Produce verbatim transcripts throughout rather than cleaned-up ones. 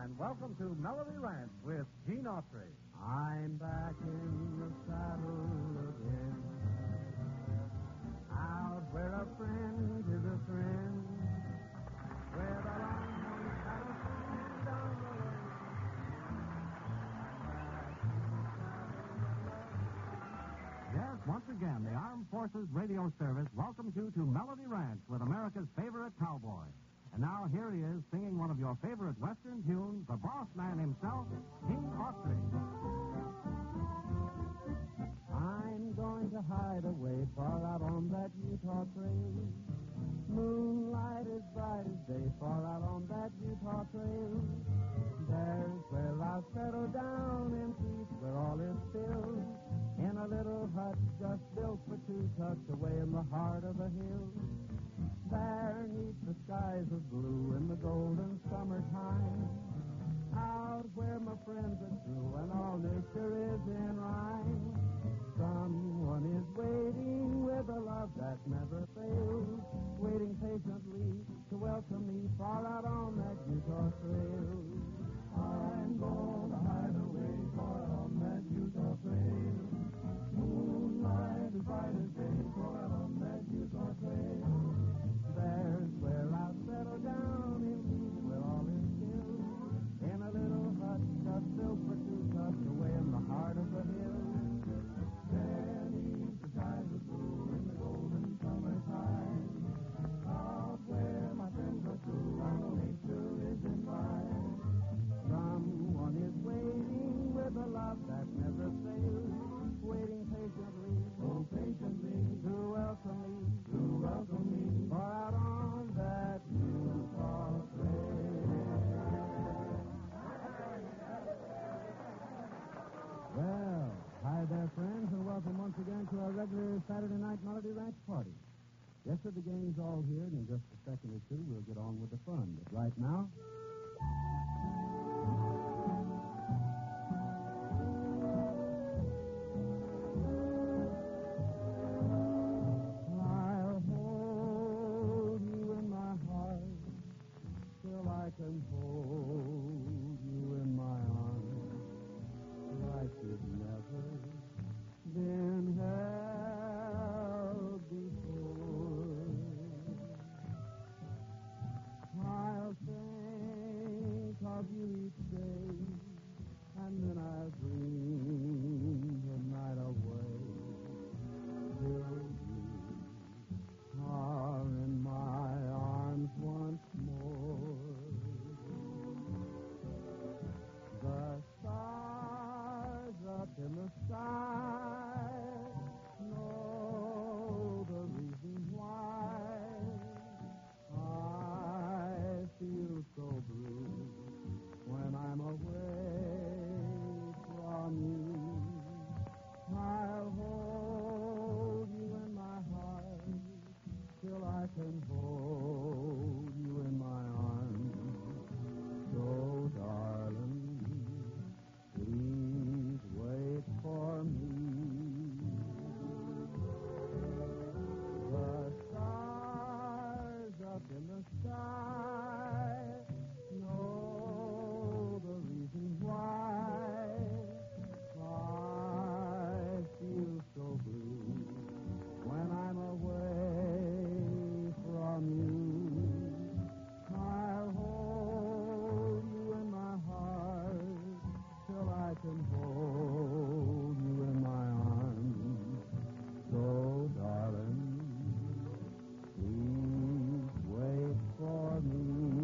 and welcome to Melody Ranch with Gene Autry. I'm back in the saddle again, out where a friend is a friend, where the long saddle swings down the lane. Yes, once again, the Armed Forces Radio Service welcomes you to Melody Ranch with America's favorite cowboy. And now here he is singing one of your favorite Western tunes, the boss man himself, Gene Autry. I'm going to hide away far out on that Utah trail. Moonlight is bright as day far out on that Utah trail. There's where I'll settle down in peace where all is still, in a little hut just built for two tucked away in the heart of the hills. There neath the skies of blue in the golden summertime, out where my friends are true and all nature is in rhyme. Someone is waiting with a love that never fails, waiting patiently to welcome me far out on that Utah trail. I'm gonna hide away far on that Utah trail. Moonlight is bright as day far out on that Utah trail. There's where I'll settle down in peace where all is still, in a little hut just built for two tucked away in the heart of the hills. Beneath the skies of blue in the golden summertime, out where my friends are true and nature is in mine. Someone is waiting with a love that never fails, waiting patiently, oh patiently, to welcome me, to welcome me, far out on that Utah trail. Well, hi there, friends, and welcome once again to our regular Saturday night Melody Ranch party. Yes, sir, the gang's all here, and in just a second or two, we'll get on with the fun. But right now... I'll hold you in my heart till I can hold you in my arms, like you've never been held before. I'll think of you each day, and then I'll dream the night away till you are in my arms once more. The stars up in the sky know the reason why I feel so blue when I'm away from you. I'll hold you in my heart till I can hold you in my arms. So, darling, please wait for me. The stars up in the sky know the reason why I feel so blue when I'm away from you. I'll hold you in my heart till I can hold you in my arms. So, darling, please wait for me.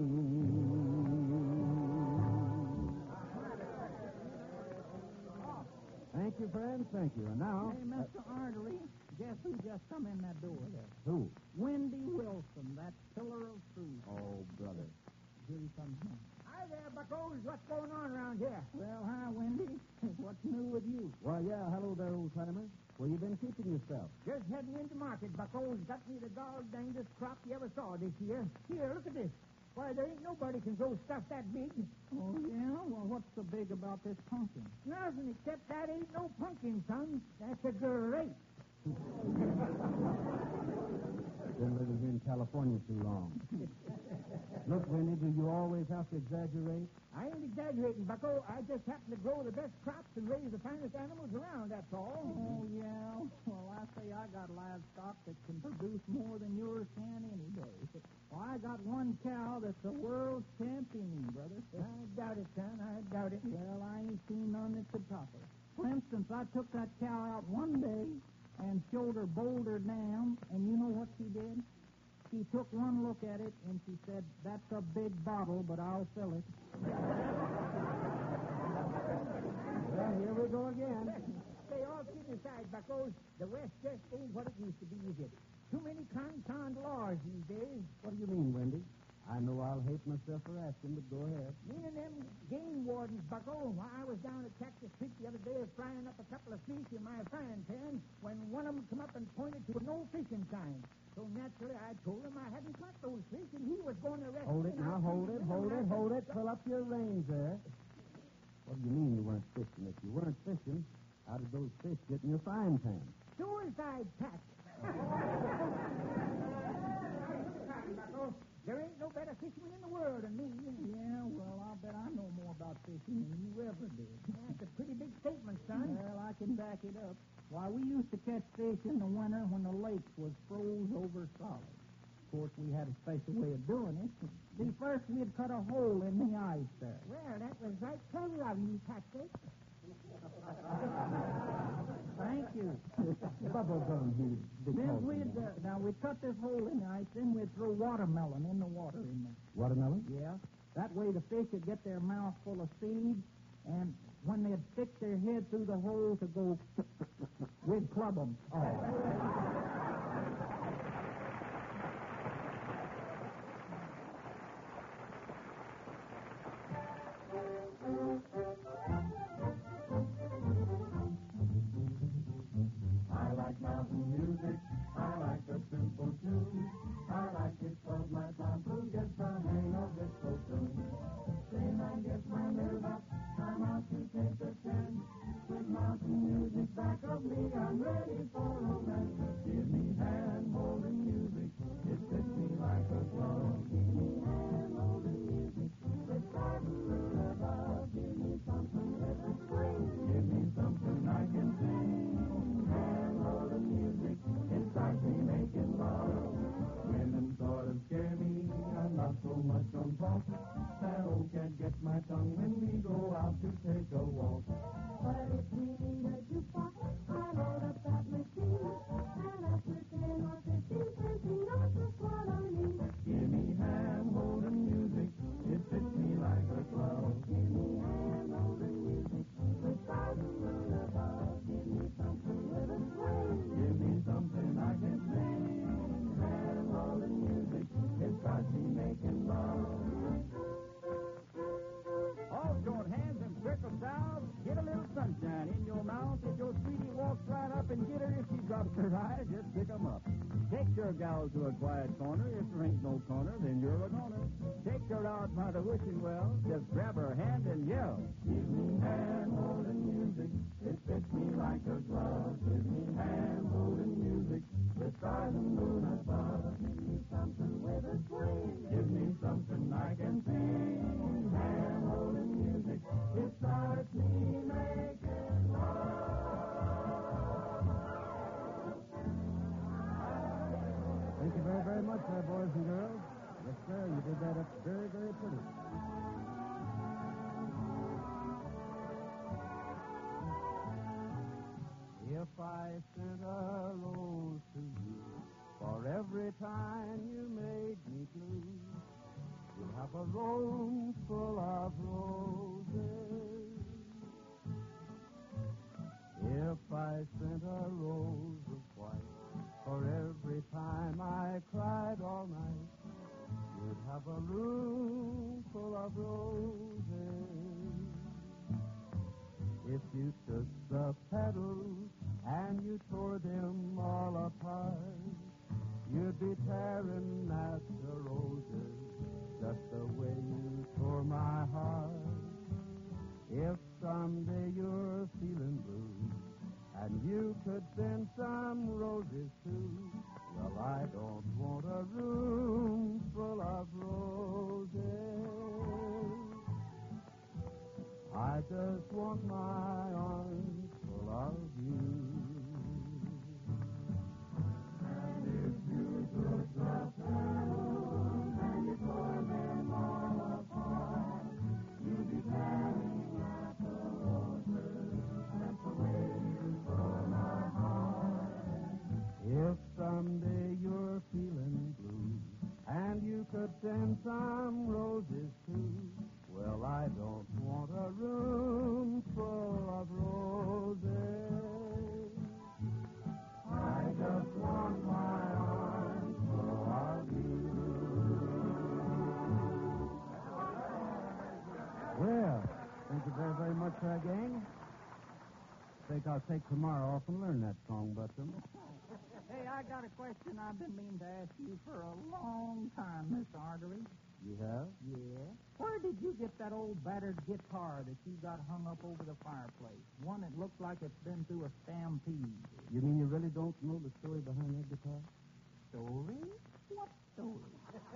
Thank you, friends. Thank you. And now... Hey, Mister Uh, Artery, guess who just come in that door there? Who? Wendy Wilson, that pillar of truth. Oh, brother. Here he comes now. Hi there, Buckos. What's going on around here? Well, hi, Wendy. What's new with you? Well, yeah, hello there, old timer. Where you been keeping yourself? Just heading into market, Buckos. Got me the dog dangest crop you ever saw this year. Here, look at this. Why, there ain't nobody can grow stuff that big. Oh, yeah? Well, what's so big about this pumpkin? Nothing except that ain't no pumpkin, son. That's a grape. Been living here in California California too long. Look, Winnie, do you always have to exaggerate? I ain't exaggerating, Bucko. I just happen to grow the best crops and raise the finest animals around, that's all. Oh, yeah? Well, I say I got livestock that can produce more than yours can any day. Well, I got one cow that's the world's champion, brother. I doubt it, son. I doubt it. Well, I ain't seen none that could top her. For instance, I took that cow out one day and showed her Boulder Dam, and you know what she did? She took one look at it, and she said, "That's a big bottle, but I'll fill it." Well, here we go again. Say, all kidding aside, Buckos, the West just ain't what it used to be, is it? Too many confound laws these days. What do you mean, Wendy? I know I'll hate myself for asking, but go ahead. Meaning them game wardens, Bucko. I was down at Cactus Creek the other day frying up a couple of fish in my frying pan when one of them come up and pointed to a no fishing sign. So naturally, I told him I hadn't caught those fish, and he was going to arrest Hold me. it now, hold it, hold it, hold it. Fill up your reins there. What do you mean you weren't fishing? If you weren't fishing, how did those fish get in your frying pan? Suicide pact. There ain't no better fisherman in the world than me. Yeah, well, I'll bet I know more about fishing than you ever did. That's a pretty big statement, son. Well, I can back it up. Why, we used to catch fish in the winter when the lakes was froze over solid. Of course, we had a special way of doing it. See, first we'd cut a hole in the ice there. Well, that was right clever of you, Patrick. Thank you. Bubble gum, he Then we'd, uh, now we'd cut this hole in the ice, then we'd throw watermelon in the water in there. Watermelon? Yeah. That way the fish would get their mouth full of seeds, and when they'd stick their head through the hole to go, we'd club them. Oh. I like mountain music. I like the simple tune. I like it 'cause my tonsil gets the hang of it so soon. Then I get my nerve up. I'm out to take a chance. With mountain music back of me, I'm ready for romance. Give me hand-holding music. It fits me like a glove. Give me hand-holding music. It's riding through above. Give me something with a swing. Give me something I can sing. Hand-holding music. It starts me making love. Women sort of scare me. I'm not so much on talk. That old cat gets my tongue when we go out to take a walk. But if we need a jukebox, I load up that machine. And after ten or fifteen cents, he knows just what I need. Give me hand-holding music. It fits me like a glove. Give me hand-holding music with stars and moon above. Give me something with a swing. Give me something I can sing. Hand-holding music. It starts me making love. All short hands and circle sounds. Get a little sunshine in your mouth. If your sweetie walks right up and get her, if she drops her eyes, just pick 'em up. Take your gal to a quiet corner. If there ain't no corner, then you're a goner. Take her out by the wishing well. Just grab her hand and yell. Give me hand-holding music. It fits me like a glove. Give me hand-holding music. The stars and moon above. Give me something with a swing. Give me something I can sing. Hand-holding music. It starts me making Thank you very, very much there, boys and girls. Yes, sir, you did that up very, very pretty. If I sent a rose to you for every time you made me blue, you'd have a room full of roses. If I sent a rose of white for every time I cried all night, you'd have a room full of roses. If you took the petals and you tore them all apart, you'd be tearing at the roses just the way you tore my heart. If someday you're feeling blue and you could send some roses too, well, I don't want a room of my arms full of you. And if you took the pillows and you tore them all apart, you'd be tearing at the roses that's the way you tore my heart. If someday you're feeling blue and you could send some roses too, well, I don't want a room full of roses. I just want my arms full of you. Well, thank you very, very much, uh, gang. I think I'll take tomorrow off and learn that song, Buster. Hey, I got a question I've been meaning to ask you for a long time, Miss Artery. You have? Yeah? Where did you get that old battered guitar that you got hung up over the fireplace? One that looks like it's been through a stampede. You mean you really don't know the story behind that guitar? Story? What story?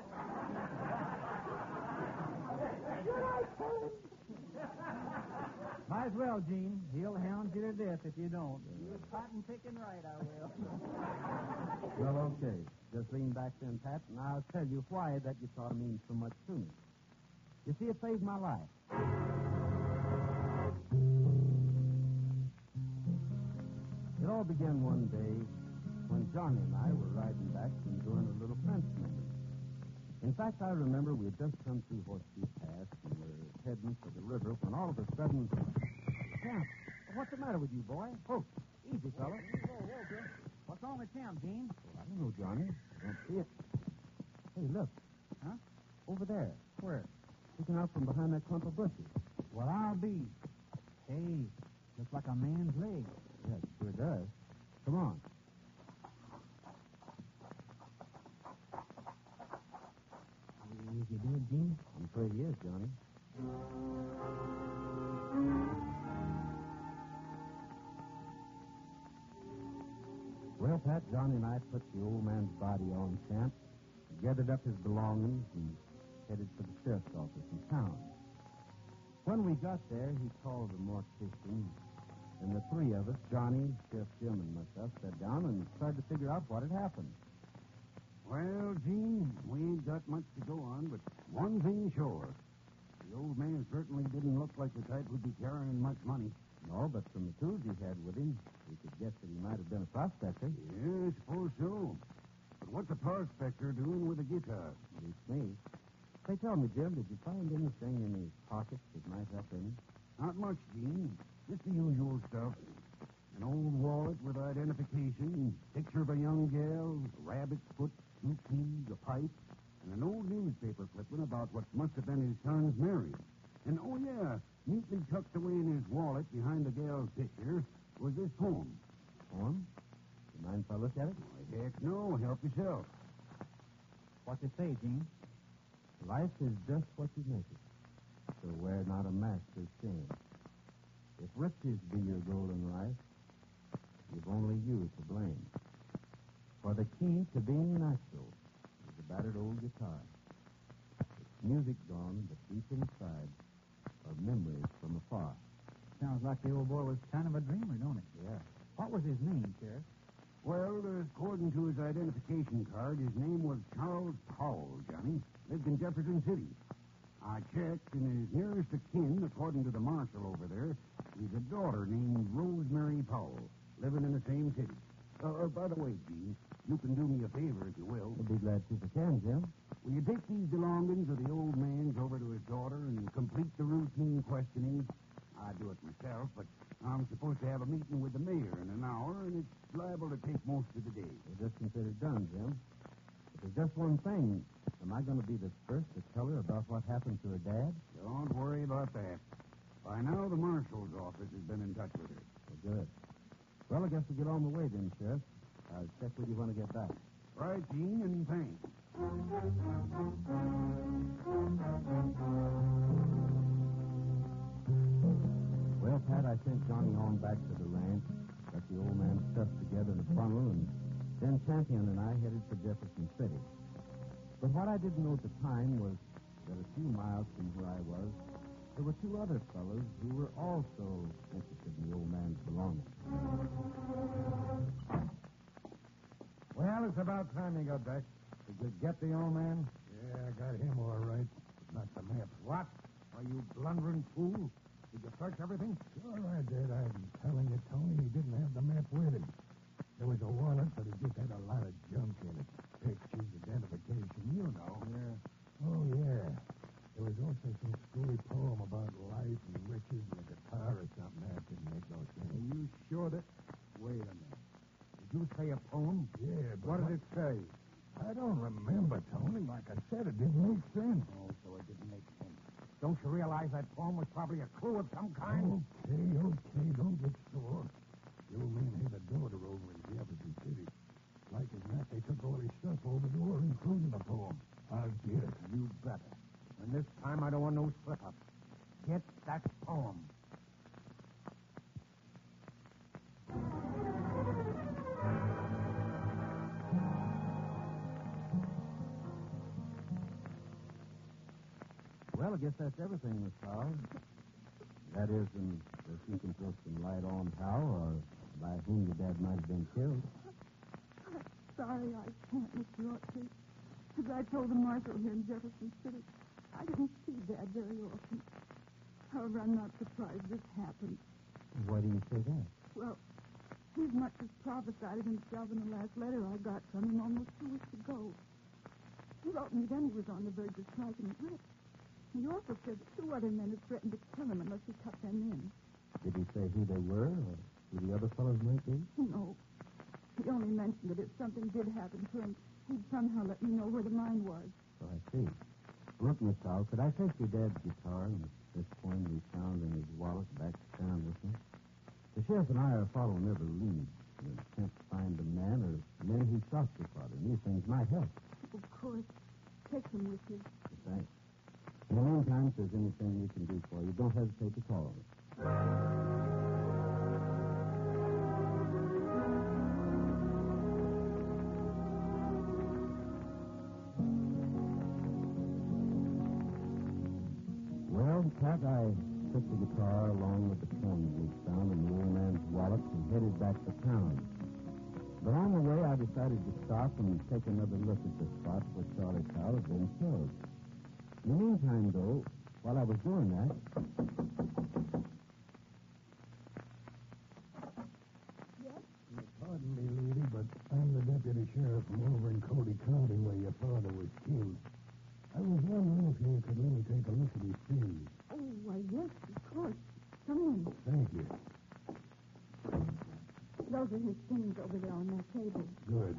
Might as well, Gene. He'll hound you to death if you don't. You're cotton picking right, I will. Well, okay. Just lean back then, Pat, and I'll tell you why that guitar means so much to me. You see, it saved my life. It all began one day when Johnny and I were riding back from doing a little fence mending. In fact, I remember we had just come through Horseshoe Pass and were heading for the river when all of a sudden... Champ, what's the matter with you, boy? Oh, easy, fella. Whoa, whoa, Bill. What's wrong with Champ, Gene? Well, I don't know, Johnny. I don't see it. Hey, look. Huh? Over there. Where? Sticking out from behind that clump of bushes. Well, I'll be. Hey, looks like a man's leg. Yeah, it sure does. Come on. Is he dead, Gene? I'm afraid he is, Johnny. Well, Pat, Johnny and I put the old man's body on Champ, gathered up his belongings, and headed for the sheriff's office in town. When we got there, he called the mortician, and the three of us, Johnny, Sheriff Jim, and myself, sat down and tried to figure out what had happened. Well, Gene, we ain't got much to go on, but one thing sure. The old man certainly didn't look like the type who'd be carrying much money. No, but from the tools he had with him, we could guess that he might have been a prospector. Yeah, I suppose so. But what's a prospector doing with a guitar? Beats me. Say, tell me, Jim, did you find anything in his pockets that might help him? Not much, Gene. Just the usual stuff. An old wallet with identification, picture of a young gal, a rabbit's foot, two keys, a pipe, and an old newspaper clipping about what must have been his son's marriage. And, oh, yeah, neatly tucked away in his wallet behind the gal's picture was this poem. Poem? You mind if I look at it? Why, heck no. Help yourself. What's it say, Gene? Life is just what you make it, so wear not a mask of shame. If riches be your goal in life, you've only you to blame. For the key to being natural is a battered old guitar. Its music gone, but deep inside are memories from afar. Sounds like the old boy was kind of a dreamer, don't it? Yeah. What was his name, Sheriff? Well, uh, according to his identification card, his name was Charles Powell, Johnny. Lived in Jefferson City. I checked, and his nearest of kin, according to the marshal over there, is a daughter named Rosemary Powell, living in the same city. Uh, uh, by the way, Gene, you can do me a favor if you will. I'll be glad to if I can, Jim. Will you take these belongings of the old man's over to his daughter and complete the routine questioning? I do it myself, but I'm supposed to have a meeting with the mayor in an hour, and it's liable to take most of the day. We'll just consider it done, Jim. But there's just one thing. Am I going to be the first to tell her about what happened to her dad? Don't worry about that. By now, the marshal's office has been in touch with her. Well, good. Well, I guess we'll get on the way then, Sheriff. I'll check with you when I get back. Right, Gene, and thanks. Well, Pat, I sent Johnny on back to the ranch, got the old man's stuff together in a bundle, and then Champion and I headed for Jefferson City. But what I didn't know at the time was that a few miles from where I was, there were two other fellows who were also interested in the old man's belongings. Well, it's about time you got back. Did you get the old man? Yeah, I got him all right. Not the map. What? Are you blundering fool? Did you search everything? Sure I did. I'm telling you, Tony, he didn't have the map with him. There was a wallet, but it just had a lot of junk in it. Pictures, identification, you know. Yeah. Oh, yeah. There was also some screwy poem about life and riches and a guitar or something. That didn't make no sense. Are you sure that... Wait a minute. Did you say a poem? Yeah, but... What did it say? I don't remember, Tony. Like I said, it didn't make sense. Oh, so it didn't make sense. Don't you realize that poem was probably a clue of some kind? Okay, okay, don't get sore. The old man had a daughter over in Jefferson City. Like as not, they took all his stuff over to her, including the poem. I'll get it. You better. And this time, I don't want no slip-up. Get that poem. Well, I guess that's everything, Miss Powell. That is, if you can throw some light on how or by whom your dad might have been killed. I'm sorry I can't, Mister Ortiz. As I told the marshal here in Jefferson City, I didn't see Dad very often. However, I'm not surprised this happened. Why do you say that? Well, he as much as prophesied himself in the last letter I got from him almost two weeks ago. He wrote me then he was on the verge of striking it rich. He also said that two other men had threatened to kill him unless he cut them in. Did he say who they were or who the other fellows might be? No. He only mentioned that if something did happen to him, he'd somehow let me know where the mine was. Oh, I see. Look, Miss Powell, could I take your dad's guitar and this coin we found in his wallet back to town with me? The sheriff and I are following every lead in an attempt to find the man or men who shot your father. And these things might help. Of course. Take them with you. Thanks. In the meantime, if there's anything we can do for you, don't hesitate to call us. Well, Pat, I took the guitar along with the coins we found in the old man's wallet and headed back to town. But on the way, I decided to stop and take another look at the spot where Charlie Powell had been killed. In the meantime, though, while I was doing that... Yes? Pardon me, lady, but I'm the deputy sheriff from over in Cody County where your father was killed. I was wondering if you could let me take a look at his things. Oh, why, yes, of course. Come in. Thank you. Those are his things over there on that table. Good.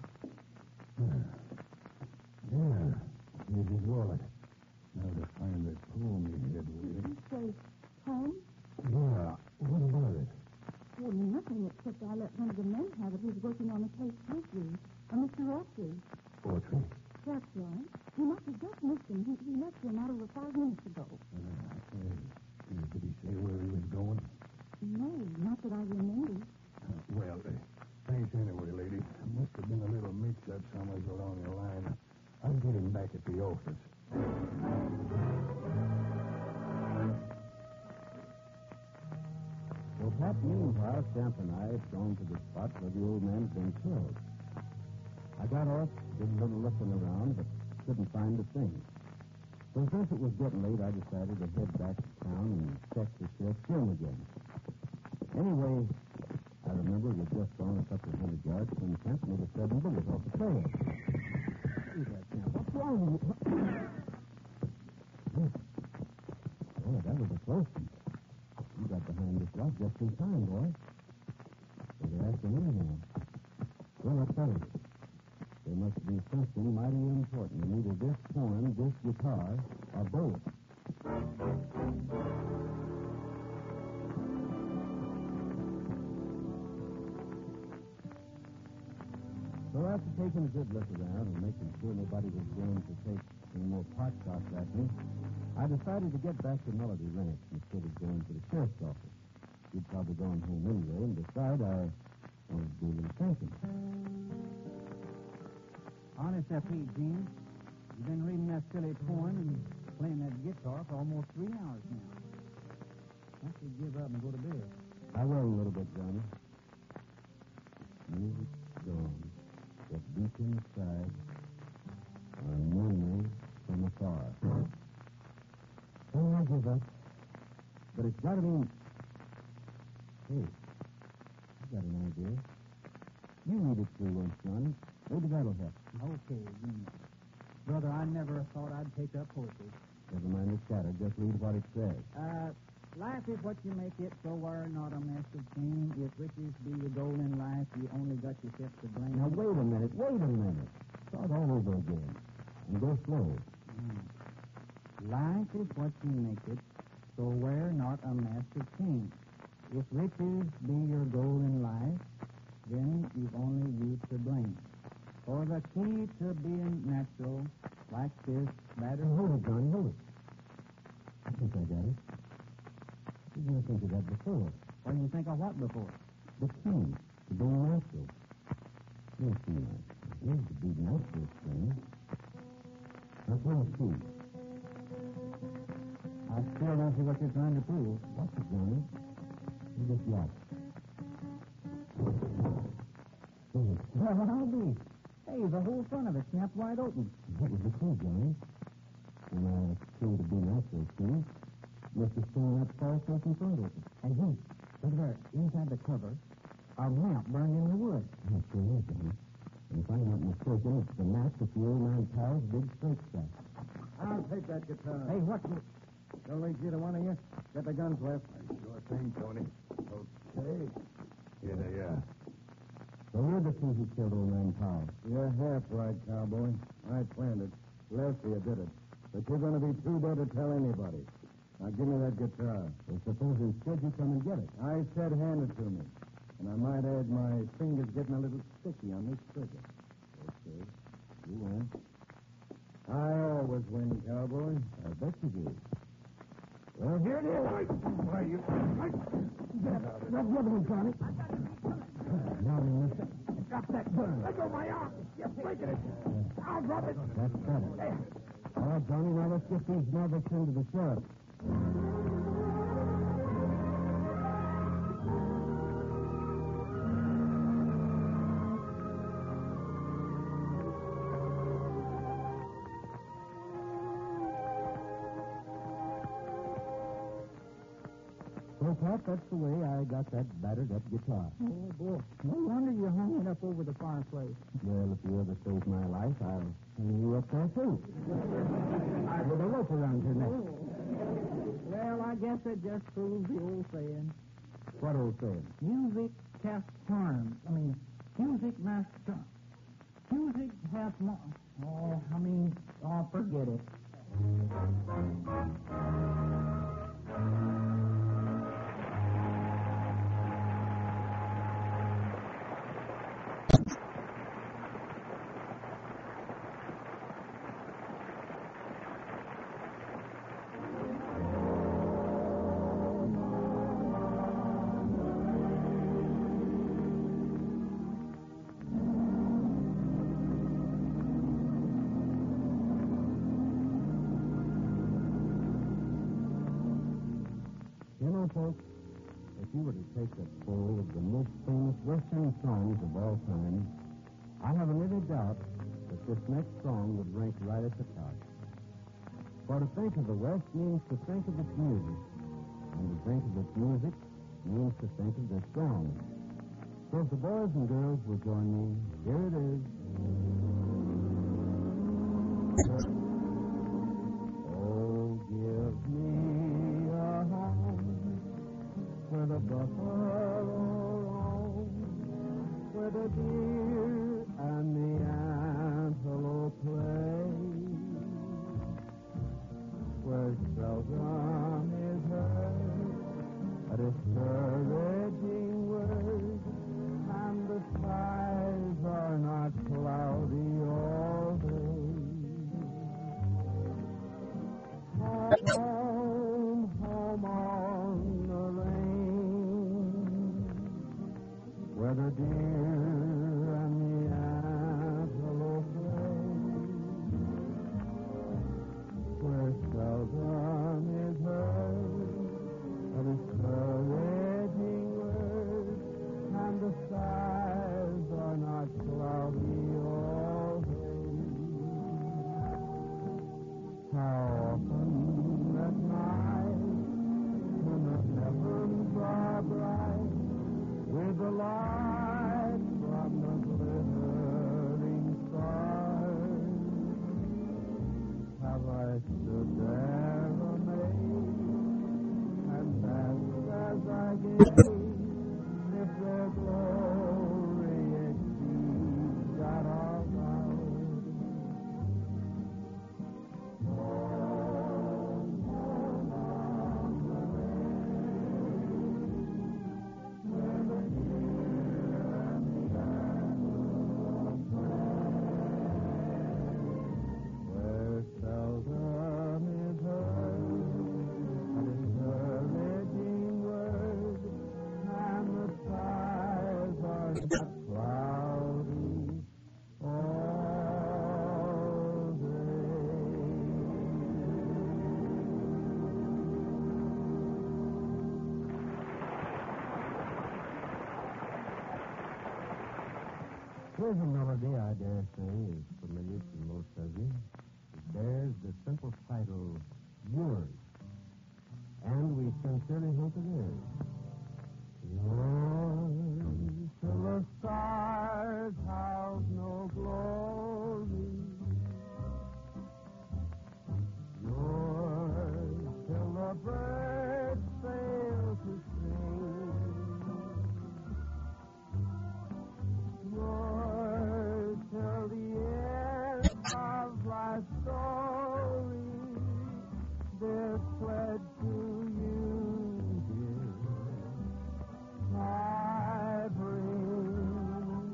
Yeah, here's his wallet. Now to find that poem you had with Did it. you say home? Yeah, what about it? Well, nothing except I let one of the men have it who's working on the case with you. A Mister Ortiz. Autry? That's right. You must have just missed him. He, he left here not over five minutes ago. Uh, uh, did he say where he was going? No, not that I remember. Uh, well, uh, thanks anyway, lady. There must have been a little mix-up somewhere along the line. I'll get him back at the office. Well, Pat, meanwhile, Stamp and I had gone to the spot where the old man had been killed. I got off, did a little looking around, but couldn't find a thing. So since it was getting late, I decided to head back to town and check the sheriff's room again. Anyway, I remember we'd just gone a couple of hundred yards when Kemp made a sudden bullet off the trail. Hey there, Kemp. What's wrong with you? Oh, that was a close one. You got behind this rock just in time, boy. So they're after me now. Well, let's tell you. There must be something mighty important in either this poem, this guitar, or both. So after taking a good look around and making sure nobody was going to take any more pot shots at me, I decided to get back to Melody Ranch instead of going to the sheriff's office. He'd probably gone home anyway, and decide I wanted to do a little thinking. Honest, F. P. Gene, you've been reading that silly poem and playing that guitar for almost three hours now. I should give up and go to bed. I will in a little bit, Johnny. Music's gone, but deep inside are memories from afar. Oh, I give up. But it's got to be... Hey, I've got an idea. You read it through once, Johnny. Maybe that'll help. Okay, you know. Brother, I never thought I'd take up poetry. Never mind the chatter. Just read what it says. Uh, life is what you make it, so are not a massive thing. If riches be the goal in life, you only got yourself to blame. Now, wait a minute. Wait a minute. Start all over again. And go slow. Mm. Life is what you make it, so wear not a massive king. If riches be your goal in life, then you've only you to blame. For the key to being natural, like this, matter. Hold it, Johnny, hold it. I think I got it. You didn't think of that before. What do you think of what before? The key to being natural. Yes, you know. Here's the big natural thing. That's one key. I still don't see what you're trying to prove. Watch it, Johnny. You just watch. Well, I'll be. Hey, the whole front of it snapped wide open. That was the key, Johnny. When I came to be natural, see? Must have seen that false open front open. And he, look there, inside the cover, a lamp burned in the wood. That sure is, Johnny. And if I'm not mistaken, it's the match of the old man Powell's big straight stack. I'll take that guitar. Hey, what's it? Don't leave either one of you. Get the guns left. Sure thing, Tony. Okay. Here they are. So you're the two who killed old man Powell. You're half right, cowboy. I planned it. Leslie did it. But you're going to be too dead to tell anybody. Now, give me that guitar. Well, suppose instead you come and get it. I said hand it to me. And I might add my fingers getting a little sticky on this trigger. Okay. You win. I always win, cowboy. I bet you do. Well, here it is. Why, you... That other one, Johnny. Now, mister. Drop that gun. Let go my arm. You're breaking it. I'll drop it. That's better. All right, Johnny, now let's get these Mavericks into the sheriff. So, Pat, that's the way I got that battered up guitar. Oh, boy. No wonder you hung it up over the fireplace. Well, if you ever save my life, I'll hang you up there, too. With a rope around your neck. Well, I guess it just proves the old saying. What old saying? Music has charm. I mean, music has charm. Music has more. Oh, I mean, oh, forget it. You know, folks, if you were to take a poll of the most famous Western songs of all time, I haven't any doubt that this next song would rank right at the top. For to think of the West means to think of its music, and to think of its music means to think of this song. So if the boys and girls will join me, here it is. Oh, give me a home where the buffalo roam, where the deer and the antelope play, where seldom is heard a discouraging word, and the skies are not cloudy all day. Home, home on the range, where the deer and the antelope play, where Here's a melody I dare say is familiar to most of you. It bears the simple title, Yours. And we sincerely hope it is. Yours till the stars have no glory. Yours till the birds fail to sing. Yours till the end of life's story. This pledge to you, dear, I bring.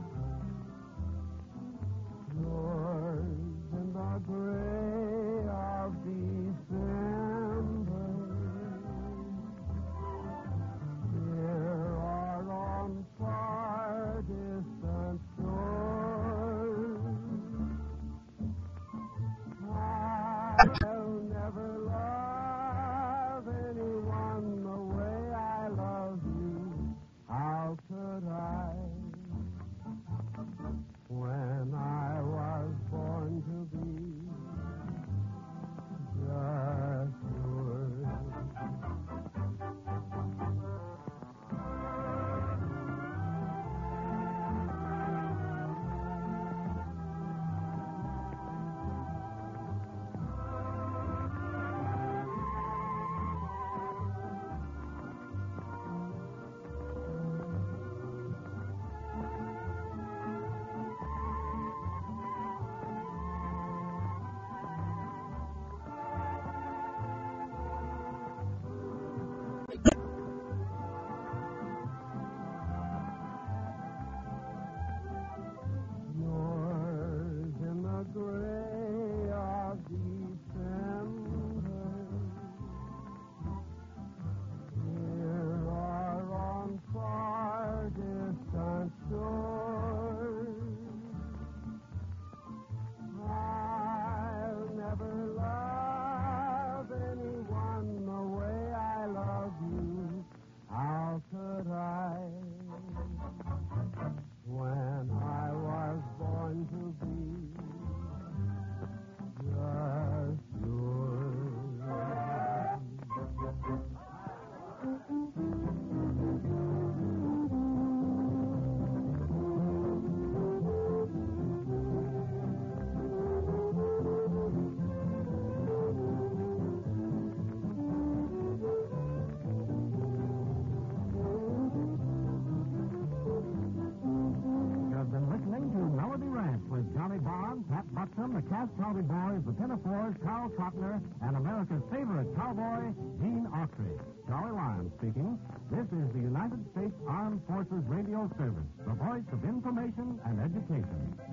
Yours in the gray of December, here or on far distant shores, I'll never love anyone the way I love you. How could I, when I was born to be just yours? Yours in the gray of December, here or on far distant shores, I'll never love anyone the way I love you. How could I, when I was born to be just yours? You've been listening to Melody Ranch with Johnny Bond, Pat Buxton, the Cass County Boys, the Pinafores, Carl Trotner, and America's favorite cowboy, Gene Autry. Charlie Lyons speaking. This is the United States Armed Forces Radio Service, the voice of information and education.